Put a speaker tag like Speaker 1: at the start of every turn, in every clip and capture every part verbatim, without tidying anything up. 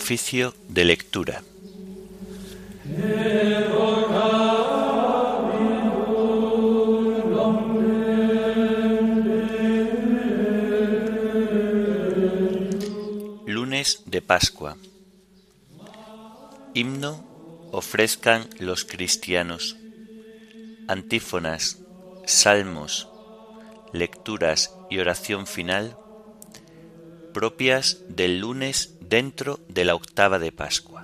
Speaker 1: Oficio de lectura. Lunes de Pascua. Himno ofrezcan los cristianos. Antífonas, salmos, lecturas y oración final propias del lunes dentro de la octava de Pascua.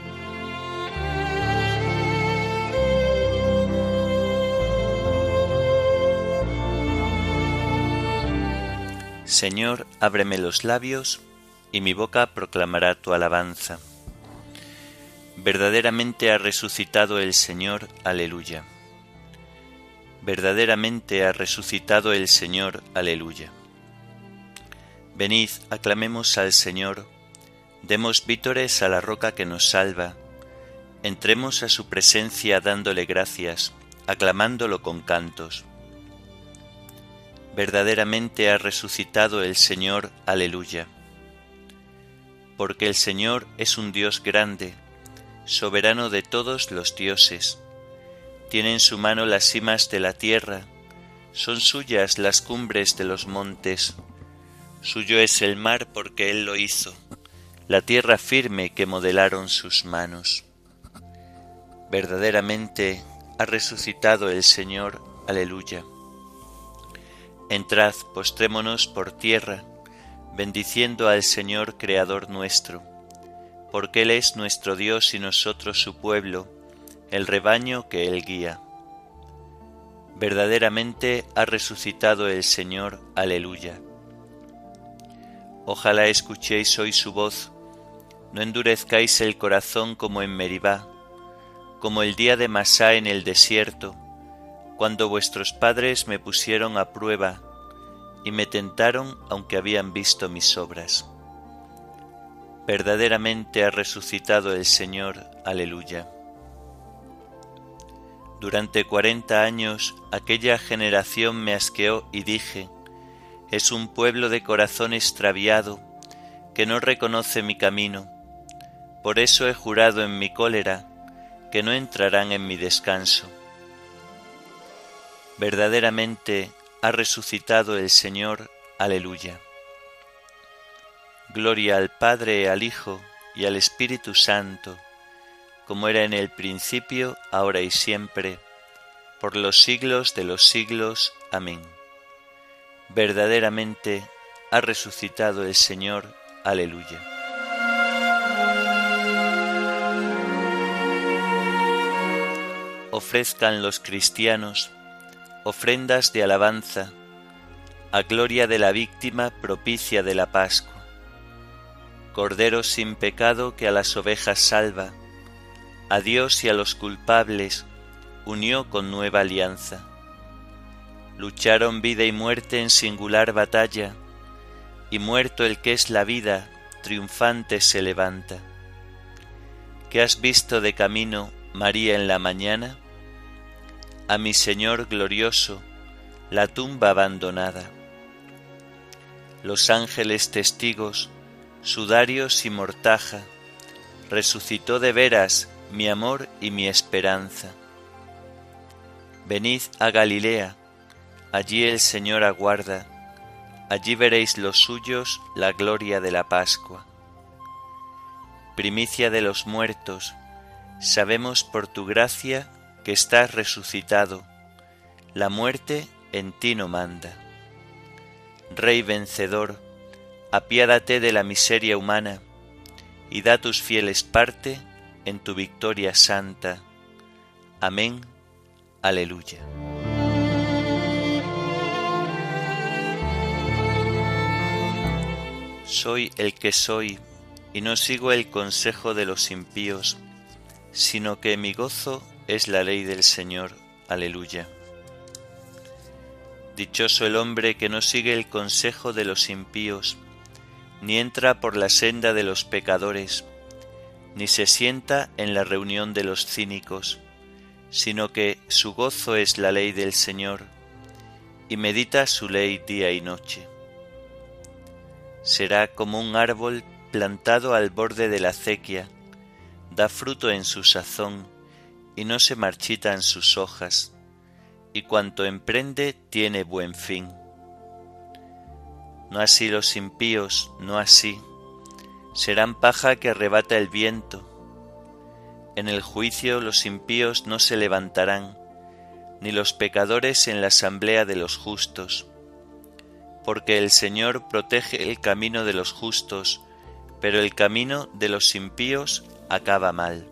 Speaker 1: Señor, ábreme los labios, y mi boca proclamará tu alabanza. Verdaderamente ha resucitado el Señor, aleluya. Verdaderamente ha resucitado el Señor, aleluya. Venid, aclamemos al Señor, demos vítores a la roca que nos salva, entremos a su presencia dándole gracias, aclamándolo con cantos. Verdaderamente ha resucitado el Señor, aleluya. Porque el Señor es un Dios grande, soberano de todos los dioses. Tiene en su mano las cimas de la tierra, son suyas las cumbres de los montes. Suyo es el mar porque Él lo hizo, la tierra firme que modelaron sus manos. Verdaderamente ha resucitado el Señor, aleluya. Entrad, postrémonos por tierra, bendiciendo al Señor Creador nuestro, porque Él es nuestro Dios y nosotros su pueblo, el rebaño que Él guía. Verdaderamente ha resucitado el Señor, aleluya. Ojalá escuchéis hoy su voz, no endurezcáis el corazón como en Meribá, como el día de Masá en el desierto, cuando vuestros padres me pusieron a prueba y me tentaron aunque habían visto mis obras. Verdaderamente ha resucitado el Señor, aleluya. Durante cuarenta años aquella generación me asqueó y dije, es un pueblo de corazón extraviado, que no reconoce mi camino. Por eso he jurado en mi cólera, que no entrarán en mi descanso. Verdaderamente ha resucitado el Señor, aleluya. Gloria al Padre, al Hijo y al Espíritu Santo, como era en el principio, ahora y siempre, por los siglos de los siglos. Amén. Verdaderamente ha resucitado el Señor, aleluya. Ofrezcan los cristianos ofrendas de alabanza a gloria de la víctima propicia de la Pascua. Cordero sin pecado que a las ovejas salva, a Dios y a los culpables unió con nueva alianza. Lucharon vida y muerte en singular batalla, y muerto el que es la vida, triunfante se levanta. ¿Qué has visto de camino, María, en la mañana? A mi Señor glorioso, la tumba abandonada. Los ángeles testigos, sudarios y mortaja, resucitó de veras mi amor y mi esperanza. Venid a Galilea, allí el Señor aguarda, allí veréis los suyos la gloria de la Pascua. Primicia de los muertos, sabemos por tu gracia que estás resucitado, la muerte en ti no manda. Rey vencedor, apiádate de la miseria humana, y da a tus fieles parte en tu victoria santa. Amén, aleluya. Soy el que soy, y no sigo el consejo de los impíos, sino que mi gozo es la ley del Señor. Aleluya. Dichoso el hombre que no sigue el consejo de los impíos, ni entra por la senda de los pecadores, ni se sienta en la reunión de los cínicos, sino que su gozo es la ley del Señor, y medita su ley día y noche. Será como un árbol plantado al borde de la acequia, da fruto en su sazón, y no se marchitan sus hojas, y cuanto emprende tiene buen fin. No así los impíos, no así, serán paja que arrebata el viento. En el juicio los impíos no se levantarán, ni los pecadores en la asamblea de los justos, porque el Señor protege el camino de los justos, pero el camino de los impíos acaba mal.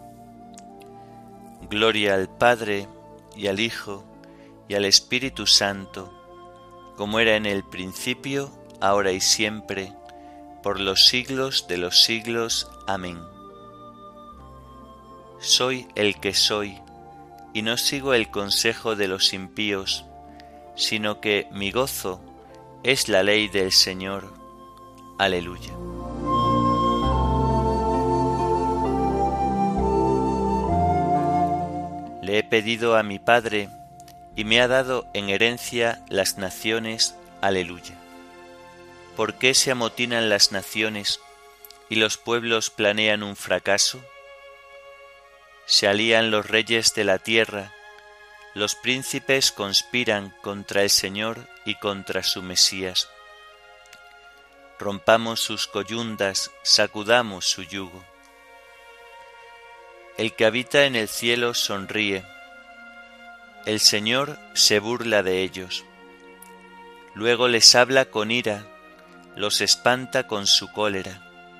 Speaker 1: Gloria al Padre, y al Hijo, y al Espíritu Santo, como era en el principio, ahora y siempre, por los siglos de los siglos. Amén. Soy el que soy, y no sigo el consejo de los impíos, sino que mi gozo es la ley del Señor. Aleluya. Le he pedido a mi Padre, y me ha dado en herencia las naciones. Aleluya. ¿Por qué se amotinan las naciones y los pueblos planean un fracaso? Se alían los reyes de la tierra, los príncipes conspiran contra el Señor y contra su Mesías. Rompamos sus coyundas, sacudamos su yugo. El que habita en el cielo sonríe. El Señor se burla de ellos. Luego les habla con ira, los espanta con su cólera.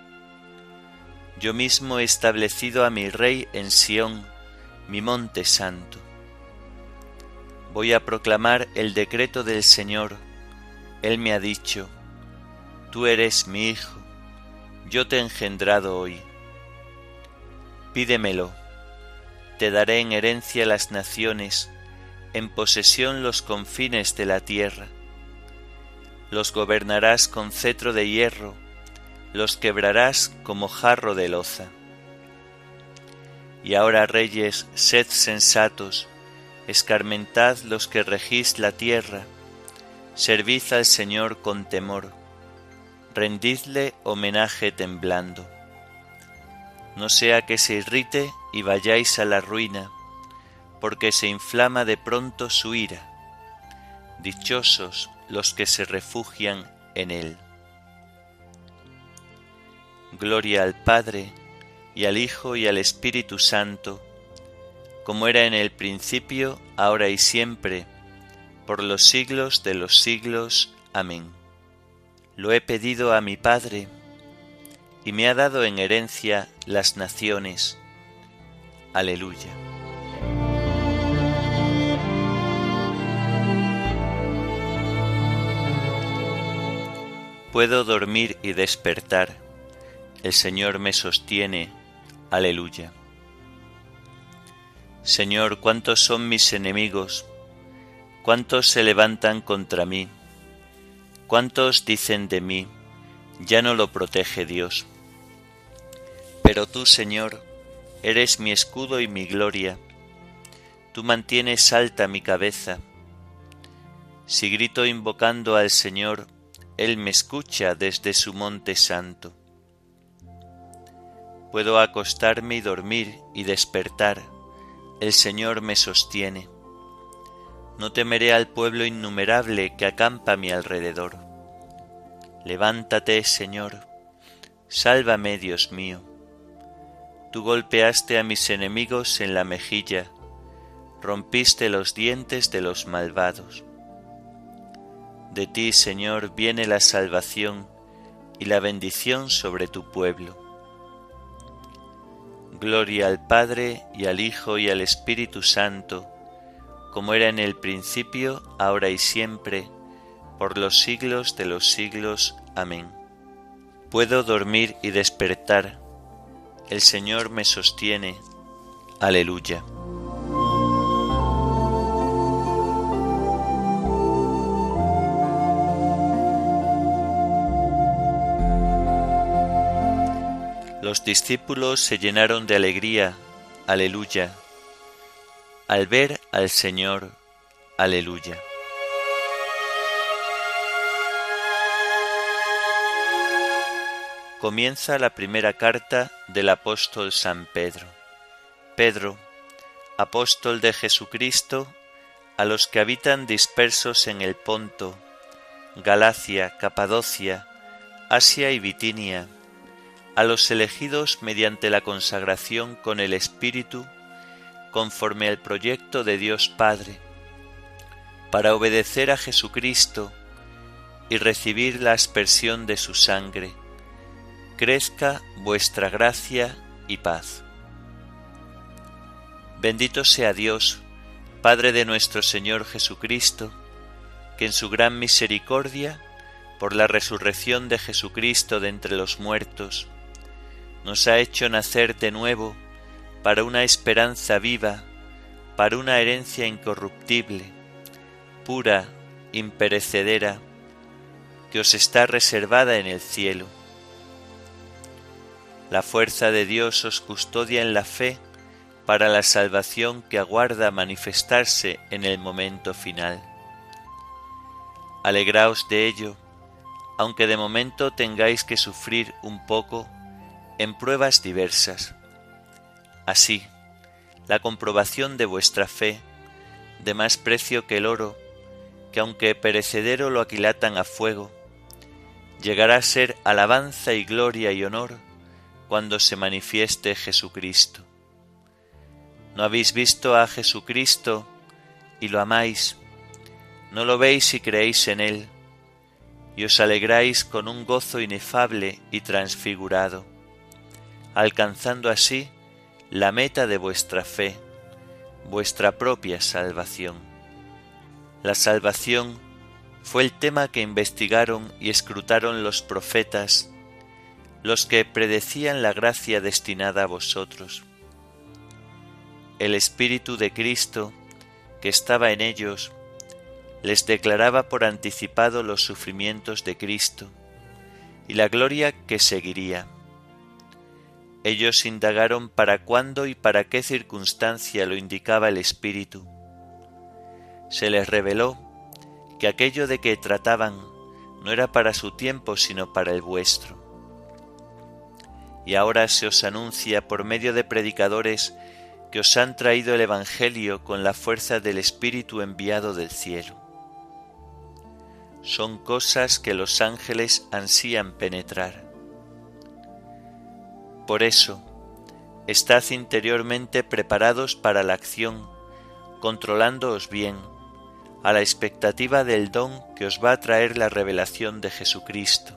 Speaker 1: Yo mismo he establecido a mi Rey en Sión, mi monte santo. Voy a proclamar el decreto del Señor. Él me ha dicho: Tú eres mi Hijo, yo te he engendrado hoy. Pídemelo, te daré en herencia las naciones, en posesión los confines de la tierra. Los gobernarás con cetro de hierro, los quebrarás como jarro de loza. Y ahora, reyes, sed sensatos, escarmentad los que regís la tierra, servid al Señor con temor, rendidle homenaje temblando. No sea que se irrite y vayáis a la ruina, porque se inflama de pronto su ira. Dichosos los que se refugian en él. Gloria al Padre, y al Hijo, y al Espíritu Santo, como era en el principio, ahora y siempre, por los siglos de los siglos. Amén. Lo he pedido a mi Padre, y me ha dado en herencia las naciones. Aleluya. Puedo dormir y despertar, el Señor me sostiene. Aleluya. Señor, ¿cuántos son mis enemigos? ¿Cuántos se levantan contra mí? ¿Cuántos dicen de mí: ya no lo protege Dios? Pero tú, Señor, eres mi escudo y mi gloria. Tú mantienes alta mi cabeza. Si grito invocando al Señor, Él me escucha desde su monte santo. Puedo acostarme y dormir y despertar, el Señor me sostiene. No temeré al pueblo innumerable que acampa a mi alrededor. Levántate, Señor, sálvame, Dios mío. Tú golpeaste a mis enemigos en la mejilla, rompiste los dientes de los malvados. De ti, Señor, viene la salvación y la bendición sobre tu pueblo. Gloria al Padre, y al Hijo, y al Espíritu Santo, como era en el principio, ahora y siempre, por los siglos de los siglos. Amén. Puedo dormir y despertar, el Señor me sostiene. Aleluya. Los discípulos se llenaron de alegría. Aleluya. Al ver al Señor. Aleluya. comienza la primera carta del apóstol San Pedro. Pedro, apóstol de Jesucristo, a los que habitan dispersos en el Ponto, Galacia, Capadocia, Asia y Bitinia, a los elegidos mediante la consagración con el Espíritu, conforme al proyecto de Dios Padre, para obedecer a Jesucristo y recibir la aspersión de su sangre, crezca vuestra gracia y paz. Bendito sea Dios, Padre de nuestro Señor Jesucristo, que en su gran misericordia, por la resurrección de Jesucristo de entre los muertos, nos ha hecho nacer de nuevo para una esperanza viva, para una herencia incorruptible, pura, imperecedera, que os está reservada en el cielo. La fuerza de Dios os custodia en la fe para la salvación que aguarda manifestarse en el momento final. Alegraos de ello, aunque de momento tengáis que sufrir un poco en pruebas diversas. Así, la comprobación de vuestra fe, de más precio que el oro, que aunque perecedero lo aquilatan a fuego, llegará a ser alabanza y gloria y honor cuando se manifieste Jesucristo. ¿No habéis visto a Jesucristo y lo amáis? ¿No lo veis y creéis en Él? Y os alegráis con un gozo inefable y transfigurado, alcanzando así la meta de vuestra fe, vuestra propia salvación. La salvación fue el tema que investigaron y escrutaron los profetas, los que predecían la gracia destinada a vosotros. El Espíritu de Cristo, que estaba en ellos, les declaraba por anticipado los sufrimientos de Cristo y la gloria que seguiría. Ellos indagaron para cuándo y para qué circunstancia lo indicaba el Espíritu. Se les reveló que aquello de que trataban no era para su tiempo sino para el vuestro. Y ahora se os anuncia por medio de predicadores que os han traído el Evangelio con la fuerza del Espíritu enviado del cielo. Son cosas que los ángeles ansían penetrar. Por eso, estad interiormente preparados para la acción, controlándoos bien, a la expectativa del don que os va a traer la revelación de Jesucristo.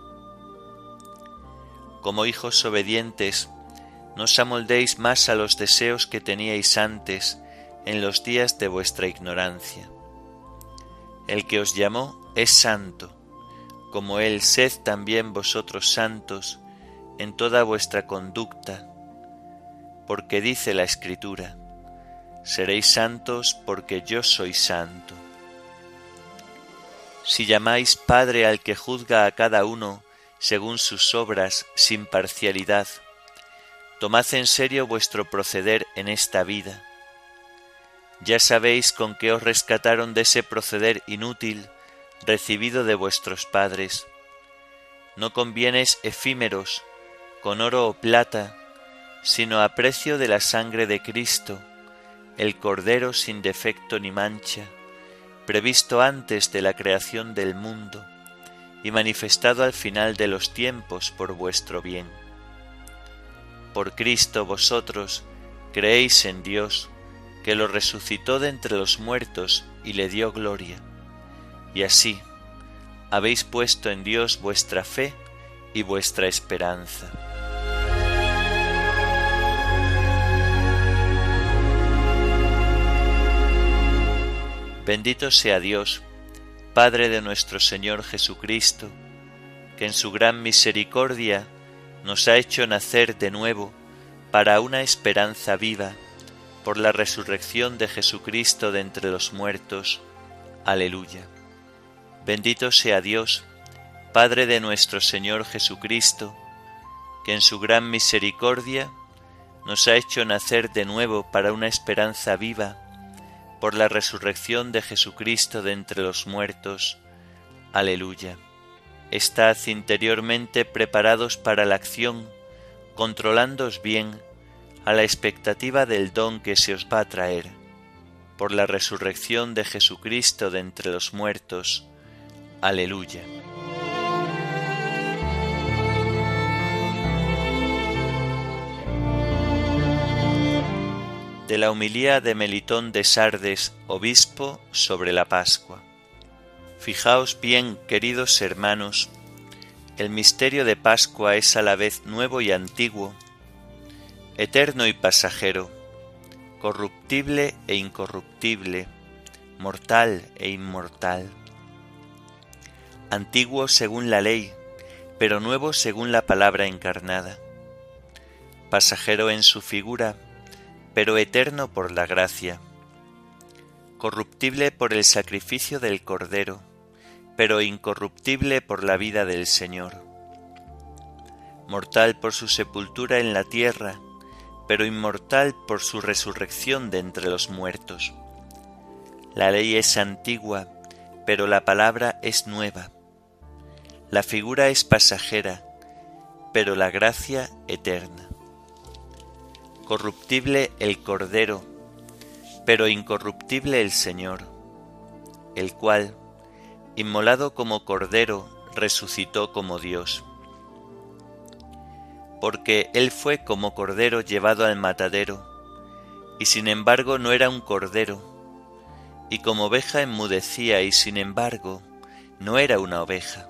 Speaker 1: Como hijos obedientes, no os amoldéis más a los deseos que teníais antes en los días de vuestra ignorancia. El que os llamó es santo, como Él sed también vosotros santos en toda vuestra conducta, porque dice la Escritura, seréis santos porque yo soy santo. Si llamáis Padre al que juzga a cada uno según sus obras sin parcialidad, tomad en serio vuestro proceder en esta vida. Ya sabéis con qué os rescataron de ese proceder inútil recibido de vuestros padres. No con bienes efímeros, con oro o plata, sino a precio de la sangre de Cristo, el Cordero sin defecto ni mancha, previsto antes de la creación del mundo y manifestado al final de los tiempos por vuestro bien. Por Cristo vosotros creéis en Dios, que lo resucitó de entre los muertos y le dio gloria, y así habéis puesto en Dios vuestra fe y vuestra esperanza. Bendito sea Dios, Padre de nuestro Señor Jesucristo, que en su gran misericordia nos ha hecho nacer de nuevo para una esperanza viva, por la resurrección de Jesucristo de entre los muertos. Aleluya. Bendito sea Dios, Padre de nuestro Señor Jesucristo, que en su gran misericordia nos ha hecho nacer de nuevo para una esperanza viva, por la resurrección de Jesucristo de entre los muertos. Aleluya. estad interiormente preparados para la acción, controlándoos bien a la expectativa del don que se os va a traer, por la resurrección de Jesucristo de entre los muertos. Aleluya. De la homilía de Melitón de Sardes, obispo, sobre la Pascua. Fijaos bien, queridos hermanos, el misterio de Pascua es a la vez nuevo y antiguo, eterno y pasajero, corruptible e incorruptible, mortal e inmortal. Antiguo según la ley, pero nuevo según la palabra encarnada. Pasajero en su figura, pero eterno por la gracia. Corruptible por el sacrificio del Cordero, pero incorruptible por la vida del Señor. Mortal por su sepultura en la tierra, pero inmortal por su resurrección de entre los muertos. La ley es antigua, pero la palabra es nueva. La figura es pasajera, pero la gracia eterna. Corruptible el Cordero, pero incorruptible el Señor, el cual, inmolado como Cordero, resucitó como Dios. Porque Él fue como Cordero llevado al matadero, y sin embargo no era un Cordero, y como oveja enmudecía, y sin embargo no era una oveja.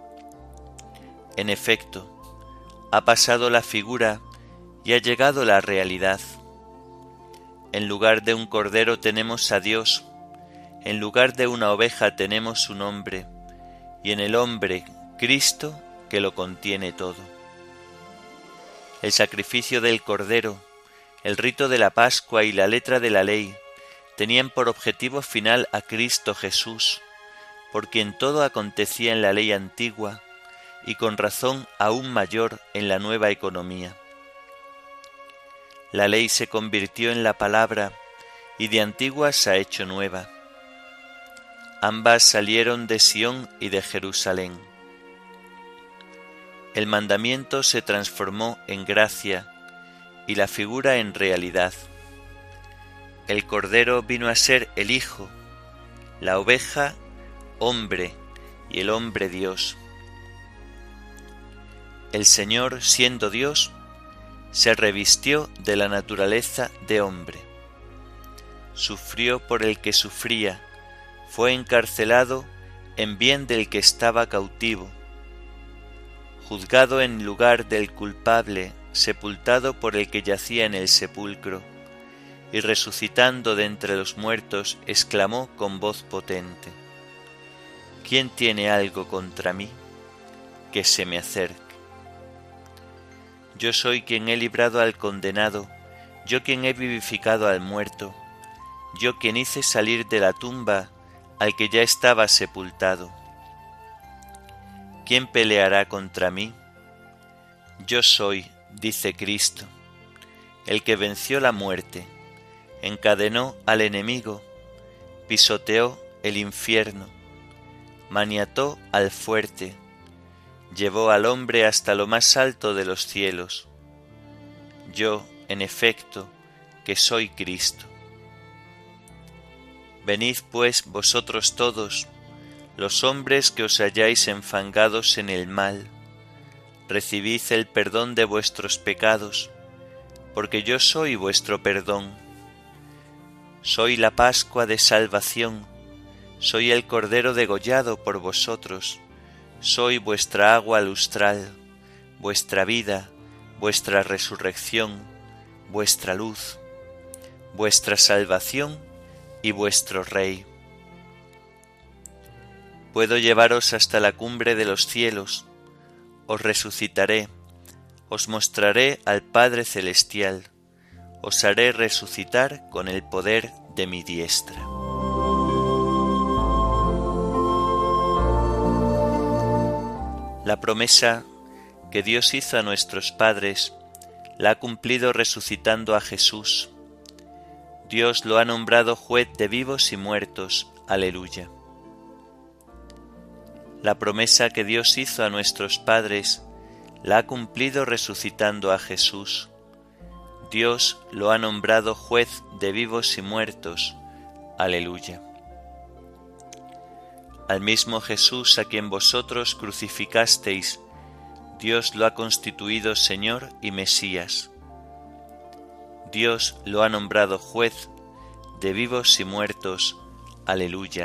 Speaker 1: En efecto, ha pasado la figura y ha llegado la realidad. En lugar de un cordero tenemos a Dios, en lugar de una oveja tenemos un hombre, y en el hombre, Cristo, que lo contiene todo. El sacrificio del cordero, el rito de la Pascua y la letra de la ley tenían por objetivo final a Cristo Jesús, por quien todo acontecía en la ley antigua y con razón aún mayor en la nueva economía. La ley se convirtió en la palabra y de antigua se ha hecho nueva. Ambas salieron de Sión y de Jerusalén. El mandamiento se transformó en gracia y la figura en realidad. El Cordero vino a ser el Hijo, la oveja, hombre y el hombre Dios. El Señor, siendo Dios, se revistió de la naturaleza de hombre. Sufrió por el que sufría, fue encarcelado en bien del que estaba cautivo, juzgado en lugar del culpable, sepultado por el que yacía en el sepulcro, y resucitando de entre los muertos, exclamó con voz potente: ¿Quién tiene algo contra mí? Que se me acerque. Yo soy quien he librado al condenado, yo quien he vivificado al muerto, yo quien hice salir de la tumba al que ya estaba sepultado. ¿Quién peleará contra mí? Yo soy, dice Cristo, el que venció la muerte, encadenó al enemigo, pisoteó el infierno, maniató al fuerte, llevó al hombre hasta lo más alto de los cielos. Yo, en efecto, que soy Cristo. Venid pues vosotros todos, los hombres que os halláis enfangados en el mal, recibid el perdón de vuestros pecados, porque yo soy vuestro perdón. Soy la Pascua de salvación, soy el Cordero degollado por vosotros, soy vuestra agua lustral, vuestra vida, vuestra resurrección, vuestra luz, vuestra salvación y vuestro Rey. Puedo llevaros hasta la cumbre de los cielos, os resucitaré, os mostraré al Padre Celestial, os haré resucitar con el poder de mi diestra. La promesa que Dios hizo a nuestros padres la ha cumplido resucitando a Jesús. Dios lo ha nombrado juez de vivos y muertos. Aleluya. La promesa que Dios hizo a nuestros padres la ha cumplido resucitando a Jesús. Dios lo ha nombrado juez de vivos y muertos. Aleluya. Al mismo Jesús a quien vosotros crucificasteis, Dios lo ha constituido Señor y Mesías. Dios lo ha nombrado juez de vivos y muertos. Aleluya.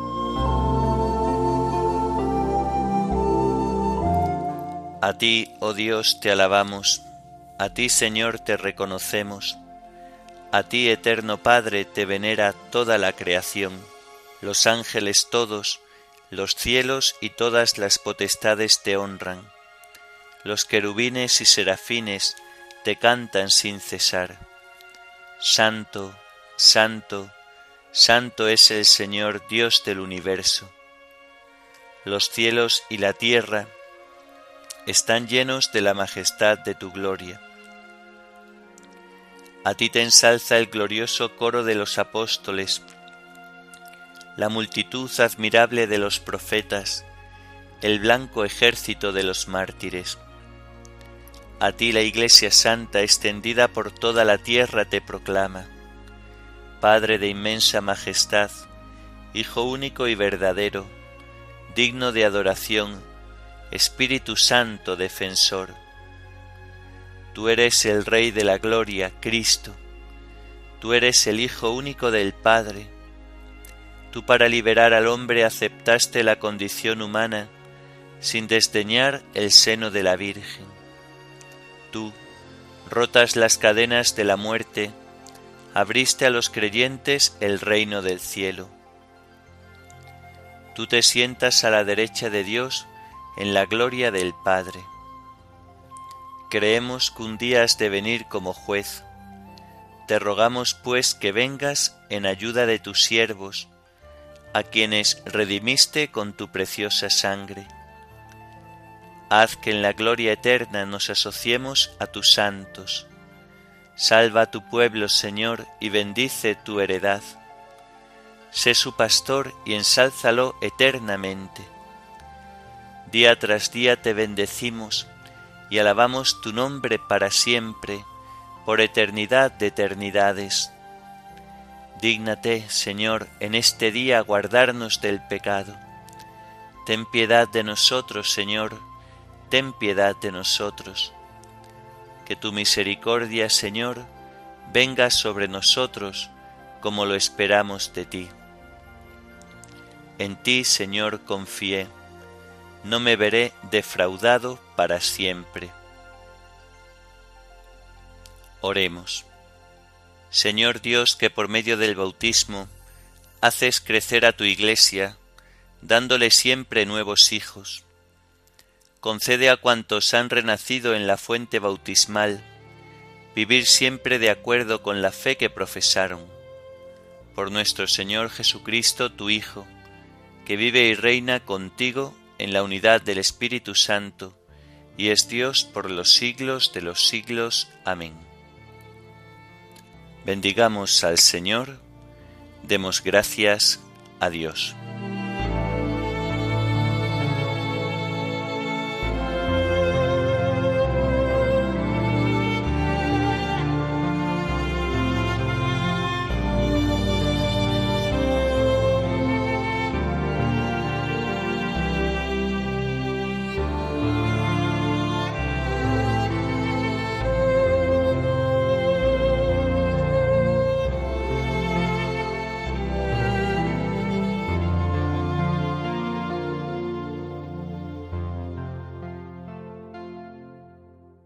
Speaker 1: A ti, oh Dios, te alabamos, a ti, Señor, te reconocemos, a ti, eterno Padre, te venera toda la creación, los ángeles todos, los cielos y todas las potestades te honran, los querubines y serafines te cantan sin cesar. Santo, santo, santo es el Señor Dios del universo. Los cielos y la tierra están llenos de la majestad de tu gloria. A ti te ensalza el glorioso coro de los apóstoles, la multitud admirable de los profetas, el blanco ejército de los mártires. A ti la Iglesia Santa extendida por toda la tierra te proclama. Padre de inmensa majestad, Hijo único y verdadero, digno de adoración, Espíritu Santo defensor. Tú eres el Rey de la gloria, Cristo. Tú eres el Hijo único del Padre. Tú para liberar al hombre aceptaste la condición humana sin desdeñar el seno de la Virgen. Tú, rotas las cadenas de la muerte, abriste a los creyentes el reino del cielo. Tú te sientas a la derecha de Dios en la gloria del Padre. Creemos que un día has de venir como juez. Te rogamos pues que vengas en ayuda de tus siervos, a quienes redimiste con tu preciosa sangre. Haz que en la gloria eterna nos asociemos a tus santos. Salva a tu pueblo, Señor, y bendice tu heredad. Sé su pastor y ensálzalo eternamente. Día tras día te bendecimos y alabamos tu nombre para siempre, por eternidad de eternidades. Dígnate, Señor, en este día guardarnos del pecado. Ten piedad de nosotros, Señor, ten piedad de nosotros. Que tu misericordia, Señor, venga sobre nosotros como lo esperamos de ti. En ti, Señor, confié. No me veré defraudado para siempre. Oremos. Señor Dios, que por medio del bautismo haces crecer a tu Iglesia, dándole siempre nuevos hijos. Concede a cuantos han renacido en la fuente bautismal vivir siempre de acuerdo con la fe que profesaron. Por nuestro Señor Jesucristo, tu Hijo, que vive y reina contigo en la unidad del Espíritu Santo, y es Dios por los siglos de los siglos. Amén. Bendigamos al Señor, demos gracias a Dios.